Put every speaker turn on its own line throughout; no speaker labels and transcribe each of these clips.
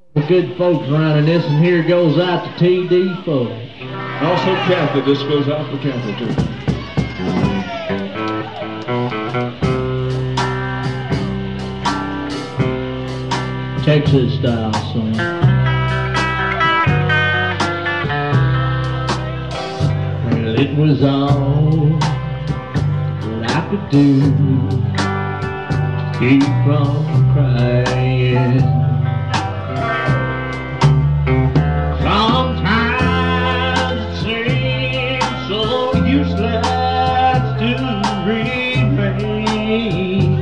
The good folks running this, and here goes out to T.D. Fudge.
Also Kathy, this goes out for Kathy too.
Texas style song. Well, it was all that I could do to keep from crying. Sometimes it seems so useless to remain.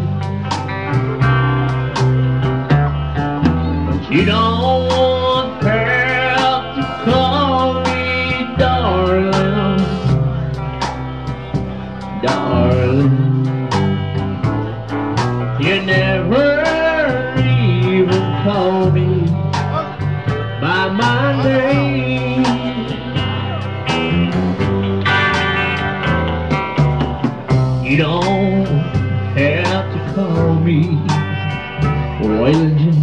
You don't have to call me darling, darling. You never even call me by my name. You don't have to call me legend.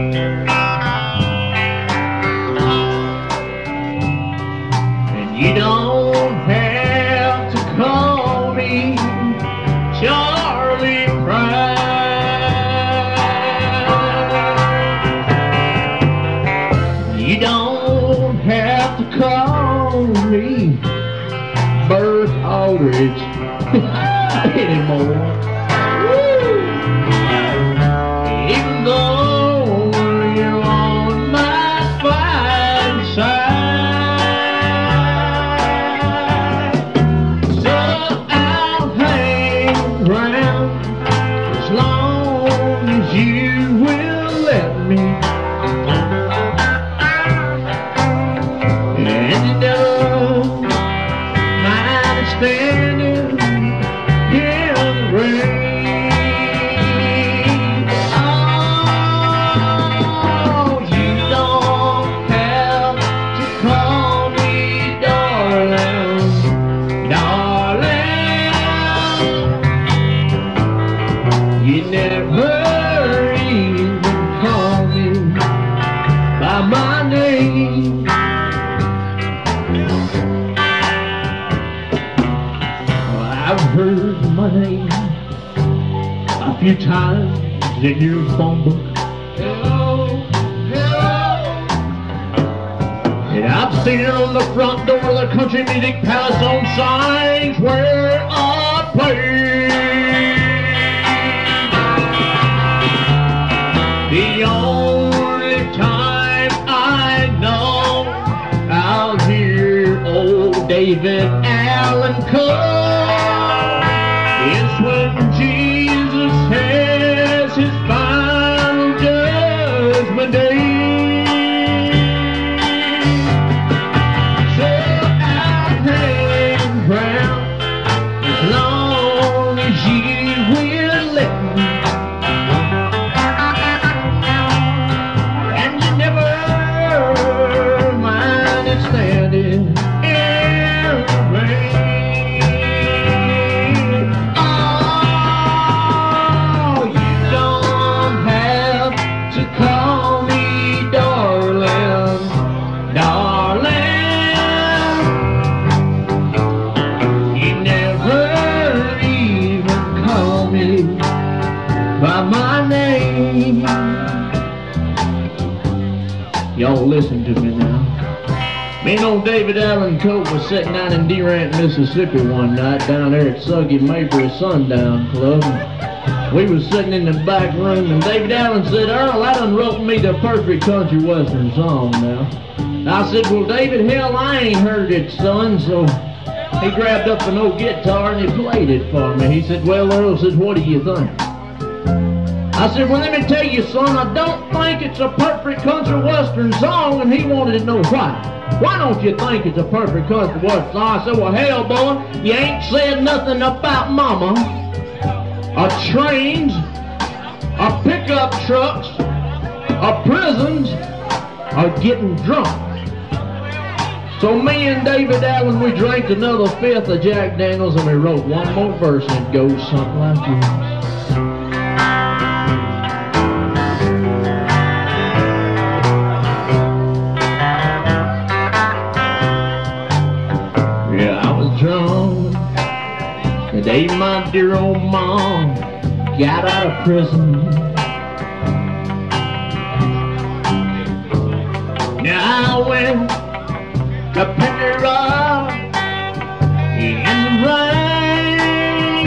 You don't have to call me Charlie Pride. You don't have to call me Bert Aldrich anymore. Even though you're on my fine side. As long as you will let me, and you don't mind standing in the rain. Oh, you don't have to call me darling, darling. You never even call me by my name. Well, I've heard my name a few times in your phone book. Hello, hello. And I've seen it on the front door of the Country Music Palace on signs where I play. The only time I know I'll hear old David Allen call is when Jesus has his final judgment day. So I'll hang around as long as you will let me. Standing in the rain. Oh, you don't have to call me darling, darling. You never even call me by my name. Y'all listen to me now. Me and old David Allen Cope was sitting down in Durant, Mississippi one night down there at Suggy Mabry Sundown Club. We was sitting in the back room and David Allen said, "Earl, I done wrote me the perfect country western song now." I said, "Well, David, hell, I ain't heard it, son." So he grabbed up an old guitar and he played it for me. He said, "Well, Earl," said, "what do you think?" I said, "Well, let me tell you, son, I don't think it's a perfect country western song." And he wanted to know why. "Why don't you think it's a perfect country western song?" I said, "Well, hell, boy, you ain't said nothing about mama, or trains, or pickup trucks, or prisons, or getting drunk." So me and David Allen, we drank another fifth of Jack Daniels and we wrote one more verse and it goes something like this. day my dear old mom got out of prison. Now I went to pick her up in the rain,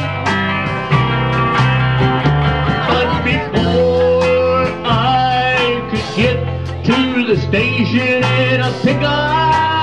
but before I could get to the station in a pickup,